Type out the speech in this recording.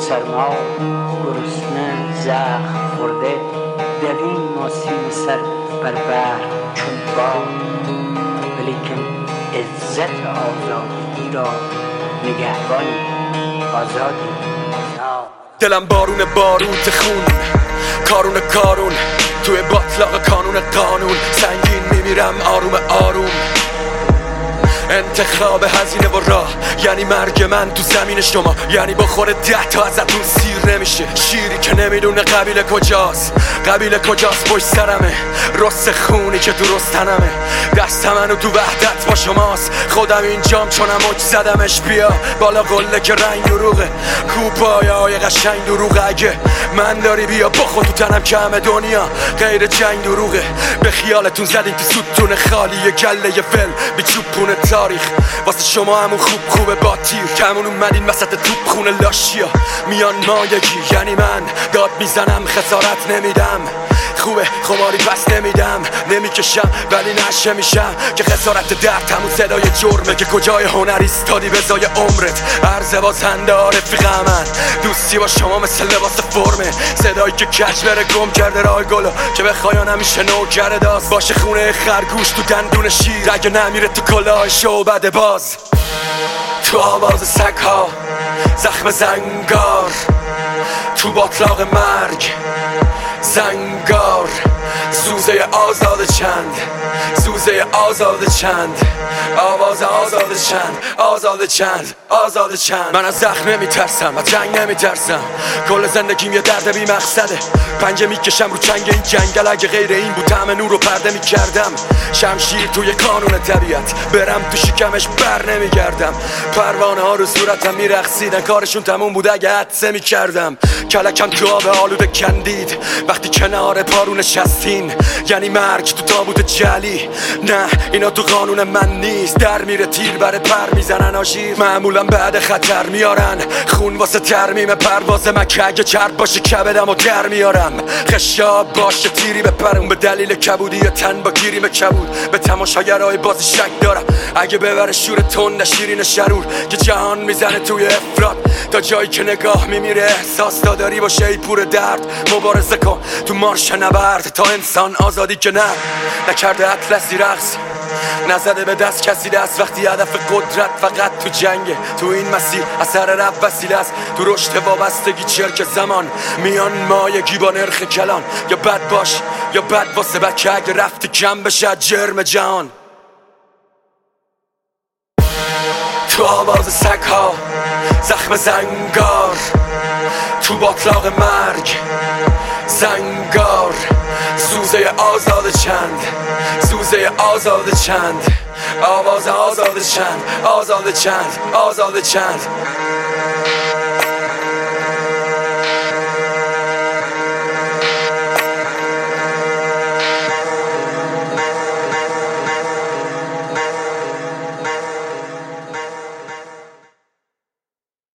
سرما گرسنه زخم خورده دویم و سیم سر بر بر چون باد، ولیکن عزت آزادی را نگهبانی آزادی آزاد. دلم بارون باروت خون، کارون کارون توی باطلاق کانون قانون، سنگین میمیرم آروم آروم. انتخاب هزینه و راه یعنی مرگ من تو زمین شما، یعنی بخوره 10 تا ازتون سیر نمیشه. شیری که نمیدونه قبیله کجاست، قبیله کجاست پشت سرمه، رست خونی که درست تنمه. دست منو تو وحدت با شماست، خودم اینجام چونم مج زدمش. بیا بالا قله که رنگ دروغه، کوپایای قشنگ دروغه. اگه من داری بیا بخور تو تنم که همه دنیا غیر جنگ دروغه. به خیالتون زدین تو ستون خالی گله فل بی چوبونه تاریخ، واسه شما همون خوبه با تیر. کمون اومدین وسط توپ خونه لاشیا، میان مایگی یعنی من داد میزنم خسارت نمیدم. خوبه خماری پس نمیدم، نمیکشم ولی نشه میشم که خسارت درد همون صدای جرمه. که کجای هنر ایستادی به زای عمرت، عرض بازنده رفیق من. دوستی با شما مثل لباس فرمه، صدایی که کج بره گم کرده راه گلو، که بخواین همیشه نوکر داست باشه خونه خرگوش تو دندون شیر. اگه نمیره تو کلاه شعبده باز، تو آواز سگ ها زخم زنگار، تو باطلاق مرگ زنگار. سوزه آزاد چند، سوزه آزاد چند، آواز آزاد چند، آزاد چند، آزاد چند. من از زخم نمیترسم، از جنگ نمیترسم، کل زندگیم یه درد بی مقصده. پنجه میکشم رو چنگ این جنگل، اگه غیر این بود طعم نور رو پرده میکردم. شمشیر توی کانون طبیعت، برم تو شکمش بر نمیگردم. پروانه ها رو صورتم میرقصیدن، کارشون تموم بود اگه حدسه میکردم. کلکم تو آب آلوده کندید وقتی کنار پارو نشستین، یعنی مرگ تو تابوت جلی. نه اینا تو قانون من نیست، در میره تیر بره پر میزنن آژیر. معمولا بعد خطر میارن خون واسه ترمیم پرواز مکه، اگه چرب باشه کبدم و در میارم. خشاب باشه تیری بپرم، به دلیل کبودی تن با گیریم کبود. به تماشاگرای باز شک دارم، اگه ببره شور تند شیرین شرور که جهان میزنه توی افراد. تا جایی که نگاه میمیره احساس داری باشه ای پور درد. مبارزه کن تو مارش نبرد تا انسان آزادی که نه نکرده اطلسی رقص، نزده به دست کسی دست. وقتی هدف قدرت فقط تو جنگه، تو این مسیر اثر رب وسیله است. تو رشد وابستگی چرک زمان، میان مایگی با نرخ کلان. یا بد باش یا بد واسه بکه، اگه رفتی کم بشه جرم جهان. تو آواز سگ ها زخم زنگار، تو باطلاق مرگ زنگار. سوزه آزاد چند، سوزه آزاد چند، آواز آزاد چند، آزاد چند، آزاد چند.